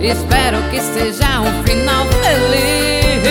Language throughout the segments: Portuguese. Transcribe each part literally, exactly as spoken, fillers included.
Espero que seja um final feliz.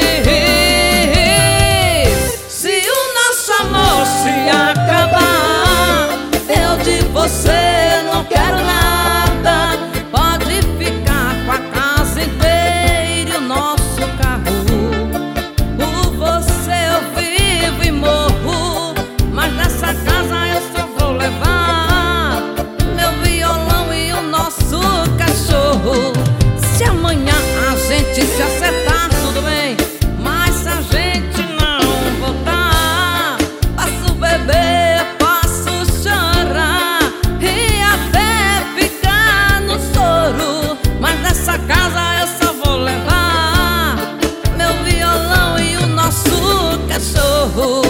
Se o nosso amor se acabar, eu de você não quero nada. Pode ficar com a casa inteira e o nosso carro. Por você eu vivo e morro, mas nessa casa eu só vou levar meu violão e o nosso cachorro. Se amanhã a gente se acertar, tudo bem, mas se a gente não voltar, posso beber, posso chorar e até ficar no choro, mas nessa casa eu só vou levar meu violão e o nosso cachorro.